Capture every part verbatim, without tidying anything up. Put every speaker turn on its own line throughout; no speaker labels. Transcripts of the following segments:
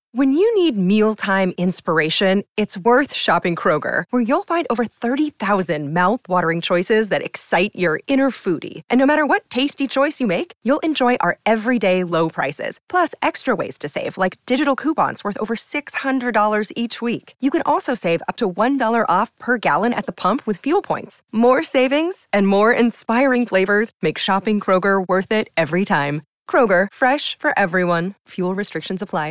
When you need mealtime inspiration, it's worth shopping Kroger, where you'll find over thirty thousand mouth-watering choices that excite your inner foodie. And no matter what tasty choice you make, you'll enjoy our everyday low prices, plus extra ways to save, like digital coupons worth over six hundred dollars each week. You can also save up to one dollar off per gallon at the pump with fuel points. More savings and more inspiring flavors make shopping Kroger worth it every time. Kroger, fresh for everyone. Fuel restrictions apply.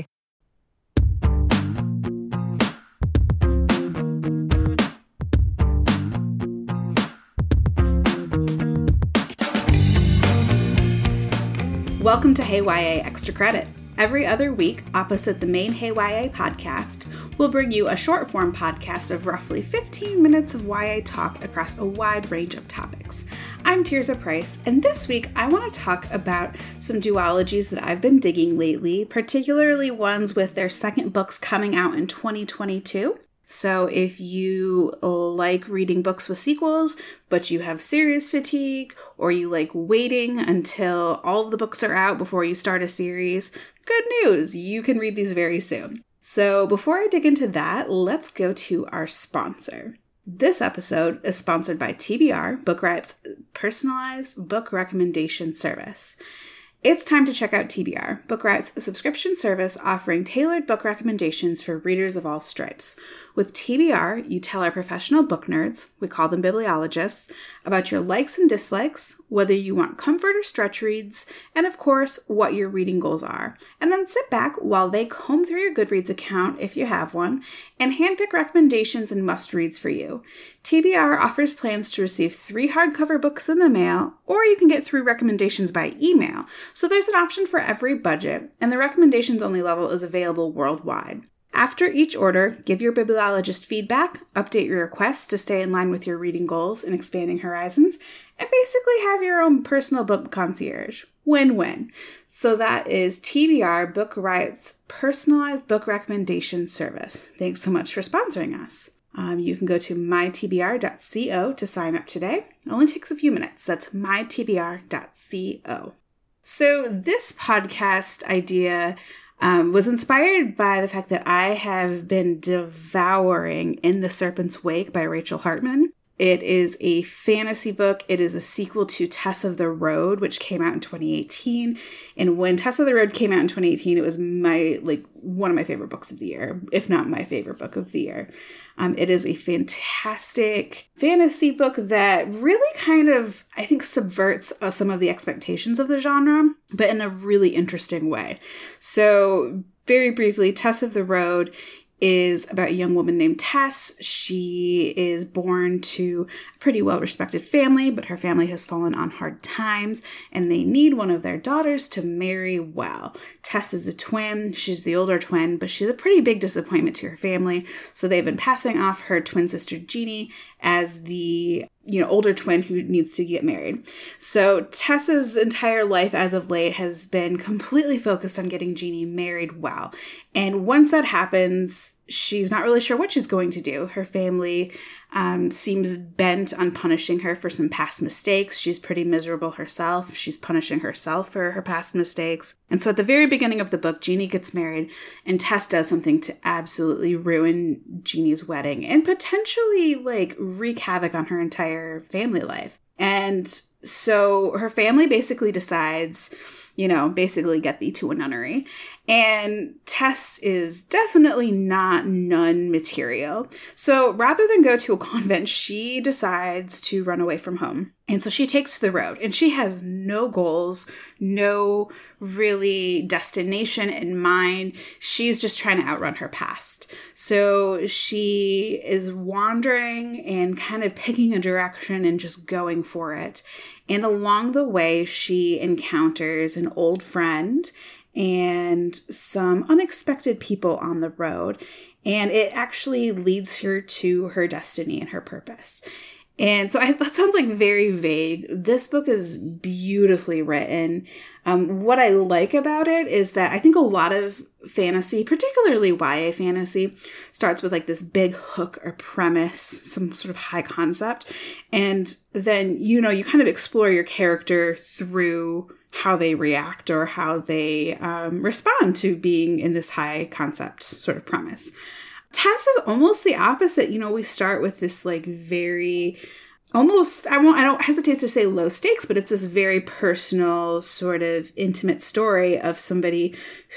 Welcome to Hey Y A Extra Credit. Every other week, opposite the main Hey Y A podcast, we'll bring you a short-form podcast of roughly fifteen minutes of Y A talk across a wide range of topics. I'm Tirza Price, and this week I want to talk about some duologies that I've been digging lately, particularly ones with their second books coming out in twenty twenty-two. So if you like reading books with sequels, but you have series fatigue, or you like waiting until all of the books are out before you start a series, good news, you can read these very soon. So before I dig into that, let's go to our sponsor. This episode is sponsored by T B R, Bookriot's personalized book recommendation service. It's time to check out T B R, Bookriot's subscription service offering tailored book recommendations for readers of all stripes. With T B R, you tell our professional book nerds, we call them bibliologists, about your likes and dislikes, whether you want comfort or stretch reads, and of course, what your reading goals are. And then sit back while they comb through your Goodreads account, if you have one, and handpick recommendations and must-reads for you. T B R offers plans to receive three hardcover books in the mail, or you can get three recommendations by email. So there's an option for every budget, and the recommendations only level is available worldwide. After each order, give your bibliologist feedback, update your requests to stay in line with your reading goals and expanding horizons, and basically have your own personal book concierge. Win-win. So that is T B R Bookriot's personalized book recommendation service. Thanks so much for sponsoring us. Um, you can go to my t b r dot co to sign up today. It only takes a few minutes. That's my t b r dot co. So this podcast idea um, was inspired by the fact that I have been devouring In the Serpent's Wake by Rachel Hartman. It is a fantasy book. It is a sequel to Tess of the Road, which came out in twenty eighteen. And when Tess of the Road came out in twenty eighteen, it was my like one of my favorite books of the year, if not my favorite book of the year. Um, it is a fantastic fantasy book that really kind of, I think, subverts uh, some of the expectations of the genre, but in a really interesting way. So very briefly, Tess of the Road is about a young woman named Tess. She is born to a pretty well-respected family, but her family has fallen on hard times, and they need one of their daughters to marry well. Tess is a twin. She's the older twin, but she's a pretty big disappointment to her family, so they've been passing off her twin sister Jeannie as the you know, older twin who needs to get married. So Tessa's entire life as of late has been completely focused on getting Jeannie married well. And once that happens, she's not really sure what she's going to do. Her family um, seems bent on punishing her for some past mistakes. She's pretty miserable herself. She's punishing herself for her past mistakes. And so at the very beginning of the book, Jeannie gets married and Tess does something to absolutely ruin Jeannie's wedding and potentially like wreak havoc on her entire family life. And so her family basically decides, you know, basically get thee to a nunnery. And Tess is definitely not nun material. So rather than go to a convent, she decides to run away from home. And so she takes the road, and she has no goals, no really destination in mind. She's just trying to outrun her past. So she is wandering and kind of picking a direction and just going for it. And along the way, she encounters an old friend and some unexpected people on the road. And it actually leads her to her destiny and her purpose. And so I, that sounds like very vague. This book is beautifully written. Um, what I like about it is that I think a lot of fantasy, particularly Y A fantasy, starts with like this big hook or premise, some sort of high concept. And then, you know, you kind of explore your character through how they react or how they um, respond to being in this high concept sort of premise. Tess is almost the opposite. You know, we start with this like very almost, I won't, I don't hesitate to say low stakes, but it's this very personal sort of intimate story of somebody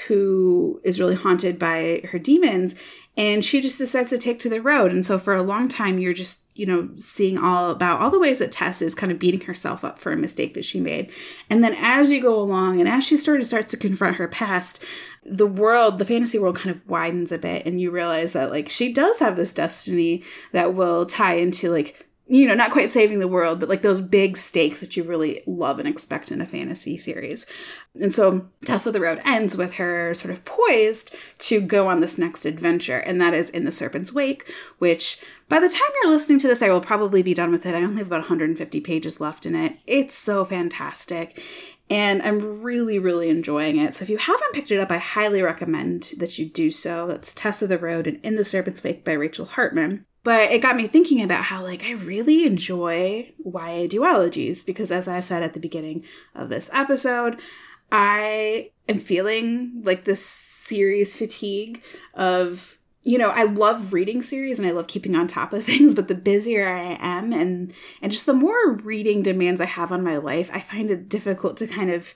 who is really haunted by her demons. And she just decides to take to the road. And so for a long time, you're just, you know, seeing all about all the ways that Tess is kind of beating herself up for a mistake that she made. And then as you go along and as she sort of starts to confront her past, the world, the fantasy world kind of widens a bit. And you realize that like she does have this destiny that will tie into like, you know, not quite saving the world, but like those big stakes that you really love and expect in a fantasy series. And so Tess of the Road ends with her sort of poised to go on this next adventure. And that is In the Serpent's Wake, which by the time you're listening to this, I will probably be done with it. I only have about one hundred fifty pages left in it. It's so fantastic. And I'm really, really enjoying it. So if you haven't picked it up, I highly recommend that you do so. That's Tess of the Road and In the Serpent's Wake by Rachel Hartman. But it got me thinking about how, like, I really enjoy Y A duologies because, as I said at the beginning of this episode, I am feeling like this series fatigue of, you know, I love reading series and I love keeping on top of things, but the busier I am and and just the more reading demands I have on my life, I find it difficult to kind of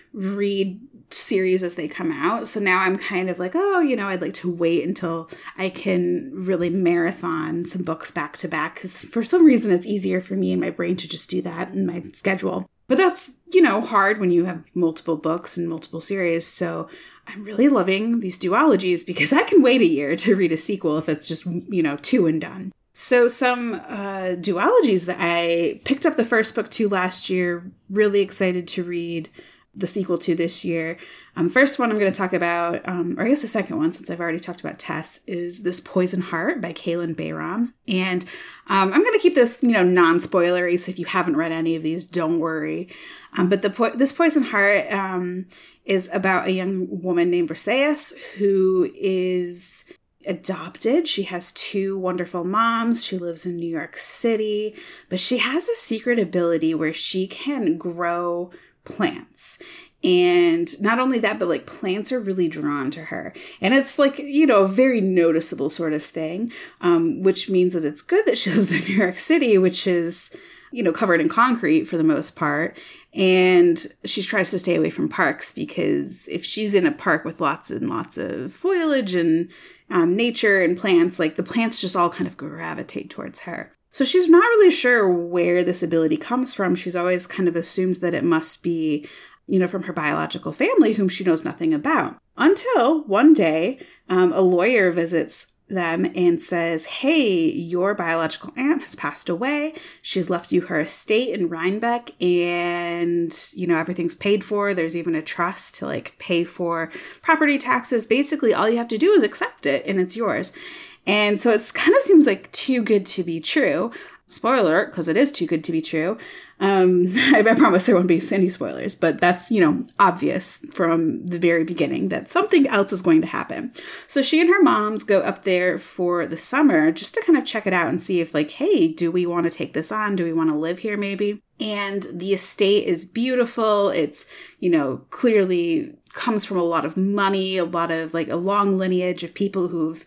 read series as they come out. So now I'm kind of like, oh, you know, I'd like to wait until I can really marathon some books back to back because for some reason it's easier for me and my brain to just do that in my schedule. But that's, you know, hard when you have multiple books and multiple series. So I'm really loving these duologies because I can wait a year to read a sequel if it's just, you know, two and done. So some uh, duologies that I picked up the first book to last year, really excited to read the sequel to this year. Um, first one I'm going to talk about, um, or I guess the second one, since I've already talked about Tess, is This Poison Heart by Kalynn Bayron. And um, I'm going to keep this, you know, non-spoilery, so if you haven't read any of these, don't worry. Um, but the po- This Poison Heart um, is about a young woman named Briseis who is adopted. She has two wonderful moms. She lives in New York City, but she has a secret ability where she can grow plants. And not only that, but like plants are really drawn to her. And it's like, you know, a very noticeable sort of thing, um, which means that it's good that she lives in New York City, which is, you know, covered in concrete for the most part. And she tries to stay away from parks because if she's in a park with lots and lots of foliage and um, nature and plants, like the plants just all kind of gravitate towards her. So she's not really sure where this ability comes from. She's always kind of assumed that it must be, you know, from her biological family, whom she knows nothing about. Until one day, um, a lawyer visits them and says, hey, your biological aunt has passed away. She's left you her estate in Rhinebeck and, you know, everything's paid for. There's even a trust to like pay for property taxes. Basically, all you have to do is accept it and it's yours. And so it's kind of seems like too good to be true. Spoiler, because it is too good to be true. Um, I, I promise there won't be any spoilers, but that's, you know, obvious from the very beginning that something else is going to happen. So she and her moms go up there for the summer just to kind of check it out and see if like, hey, do we want to take this on? Do we want to live here maybe? And the estate is beautiful. It's, you know, clearly comes from a lot of money, a lot of like a long lineage of people who've,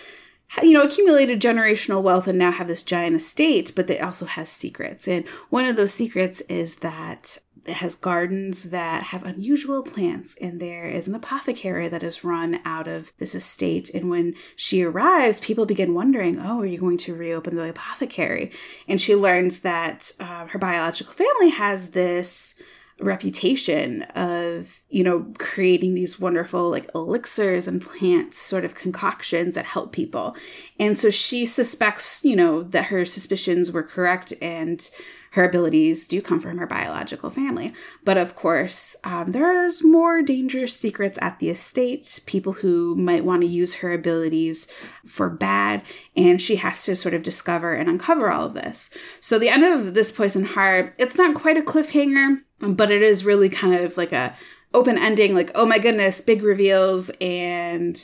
you know, accumulated generational wealth and now have this giant estate, but it also has secrets. And one of those secrets is that it has gardens that have unusual plants, and there is an apothecary that is run out of this estate. And when she arrives, people begin wondering, oh, are you going to reopen the apothecary? And she learns that uh, her biological family has this reputation of, you know, creating these wonderful like elixirs and plant sort of concoctions that help people. And so she suspects, you know, that her suspicions were correct and her abilities do come from her biological family. But of course, um, there's more dangerous secrets at the estate, people who might want to use her abilities for bad, and she has to sort of discover and uncover all of this. So the end of This Poison Heart, it's not quite a cliffhanger, but it is really kind of like a open ending, like, oh my goodness, big reveals, and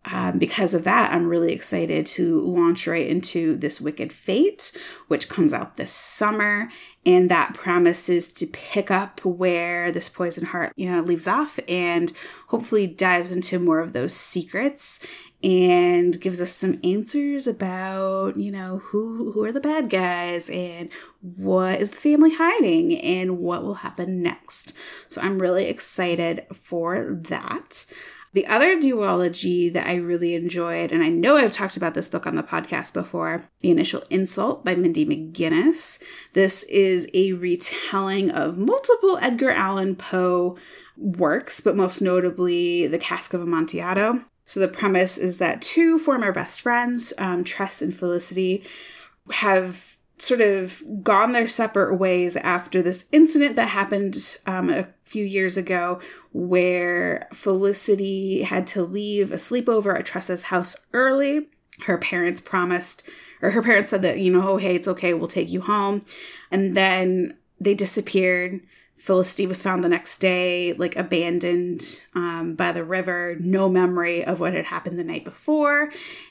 Um, because of that, I'm really excited to launch right into This Wicked Fate, which comes out this summer. And that promises to pick up where This Poison Heart, you know, leaves off and hopefully dives into more of those secrets and gives us some answers about, you know, who who are the bad guys and what is the family hiding and what will happen next. So I'm really excited for that. The other duology that I really enjoyed, and I know I've talked about this book on the podcast before, The Initial Insult by Mindy McGinnis. This is a retelling of multiple Edgar Allan Poe works, but most notably The Cask of Amontillado. So the premise is that two former best friends, um, Tress and Felicity, have sort of gone their separate ways after this incident that happened um, a few years ago where Felicity had to leave a sleepover at Tress's house early. Her parents promised, or her parents said that, you know, oh, hey, it's okay, we'll take you home. And then they disappeared. Felicity was found the next day, like abandoned um, by the river, no memory of what had happened the night before.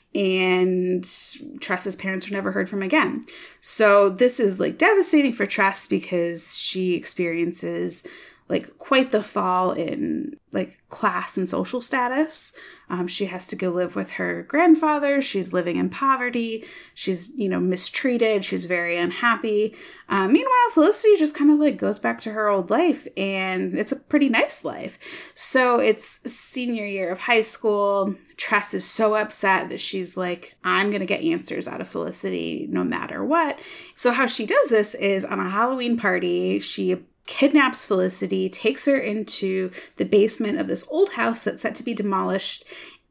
And Tress's parents were never heard from again. So this is like devastating for Tress because she experiences like quite the fall in like class and social status. Um, she has to go live with her grandfather. She's living in poverty. She's, you know, mistreated. She's very unhappy. Um, meanwhile, Felicity just kind of like goes back to her old life, and it's a pretty nice life. So it's senior year of high school. Tress is so upset that she's like, I'm going to get answers out of Felicity no matter what. So how she does this is on a Halloween party, she kidnaps Felicity, takes her into the basement of this old house that's set to be demolished,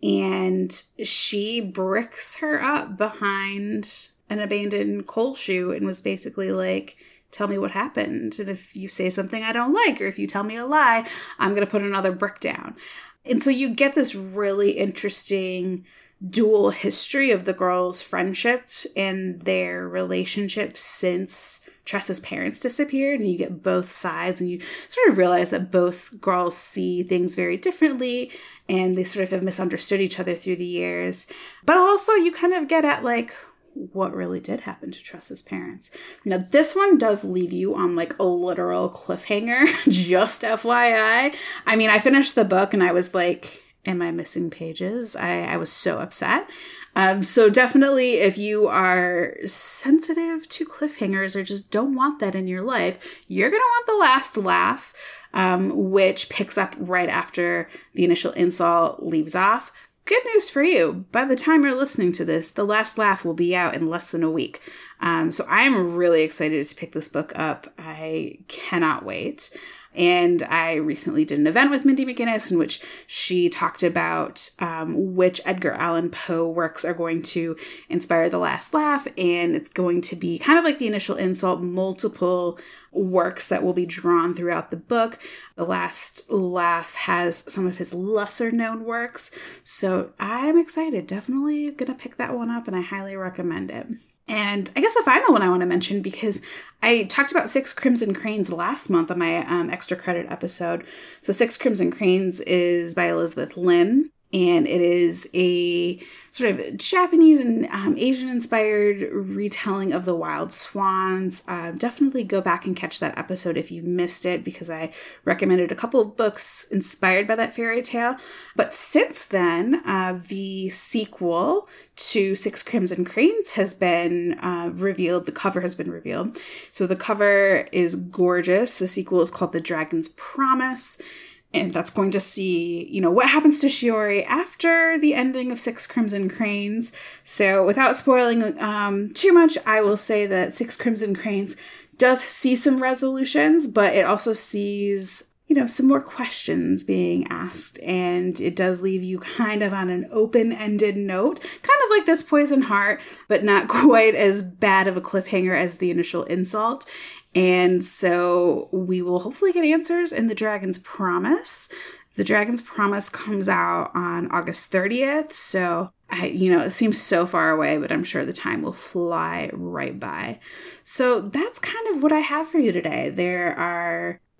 and she bricks her up behind an abandoned coal chute and was basically like, tell me what happened. And if you say something I don't like, or if you tell me a lie, I'm going to put another brick down. And so you get this really interesting dual history of the girls' friendship and their relationship since Tress's parents disappeared, and you get both sides, and you sort of realize that both girls see things very differently, and they sort of have misunderstood each other through the years. But also you kind of get at like, what really did happen to Tress's parents. Now, this one does leave you on like a literal cliffhanger, just F Y I. I mean, I finished the book and I was like, am I missing pages? I, I was so upset. Um, so definitely if you are sensitive to cliffhangers or just don't want that in your life, you're going to want The Last Laugh, um, which picks up right after The Initial Insult leaves off. Good news for you. By the time you're listening to this, The Last Laugh will be out in less than a week. Um, so I'm really excited to pick this book up. I cannot wait. And I recently did an event with Mindy McGinnis in which she talked about um, which Edgar Allan Poe works are going to inspire The Last Laugh. And it's going to be kind of like The Initial Insult, multiple works that will be drawn throughout the book. The Last Laugh has some of his lesser known works. So I'm excited. Definitely going to pick that one up, and I highly recommend it. And I guess the final one I want to mention, because I talked about Six Crimson Cranes last month on my um, extra credit episode. So Six Crimson Cranes is by Elizabeth Lim, and it is a sort of Japanese and um, Asian-inspired retelling of the Wild Swans. Uh, definitely go back and catch that episode if you missed it, because I recommended a couple of books inspired by that fairy tale. But since then, uh, the sequel to Six Crimson Cranes has been uh, revealed. The cover has been revealed. So the cover is gorgeous. The sequel is called The Dragon's Promise. And that's going to see, you know, what happens to Shiori after the ending of Six Crimson Cranes. So without spoiling um, too much, I will say that Six Crimson Cranes does see some resolutions, but it also sees, you know, some more questions being asked. And it does leave you kind of on an open-ended note, kind of like This Poison Heart, but not quite as bad of a cliffhanger as The Initial Insult. And so we will hopefully get answers in The Dragon's Promise. The Dragon's Promise comes out on August thirtieth. So, I, you know, it seems so far away, but I'm sure the time will fly right by. So that's kind of what I have for you today. There are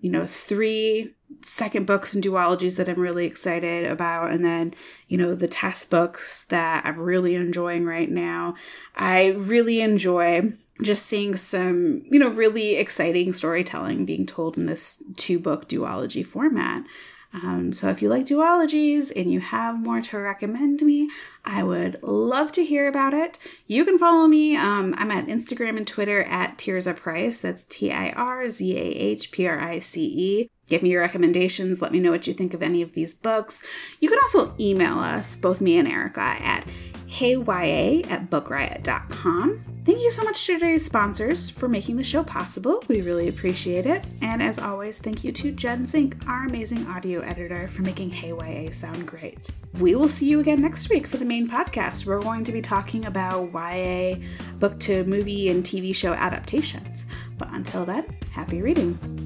you know, three second books and duologies that I'm really excited about, and then, you know, the test books that I'm really enjoying right now. I really enjoy just seeing some, you know, really exciting storytelling being told in this two-book duology format. Um, so if you like duologies and you have more to recommend me, I would love to hear about it. You can follow me. Um, I'm at Instagram and Twitter at Tirzah Price. That's T I R Z A H P R I C E. Give me your recommendations. Let me know what you think of any of these books. You can also email us, both me and Erica, at heyya at book riot dot com. Thank you so much to today's sponsors for making the show possible. We really appreciate it. And as always, thank you to Jen Zink, our amazing audio editor, for making Hey Y A sound great. We will see you again next week for the main podcast. We're going to be talking about Y A book to movie and T V show adaptations. But until then, happy reading.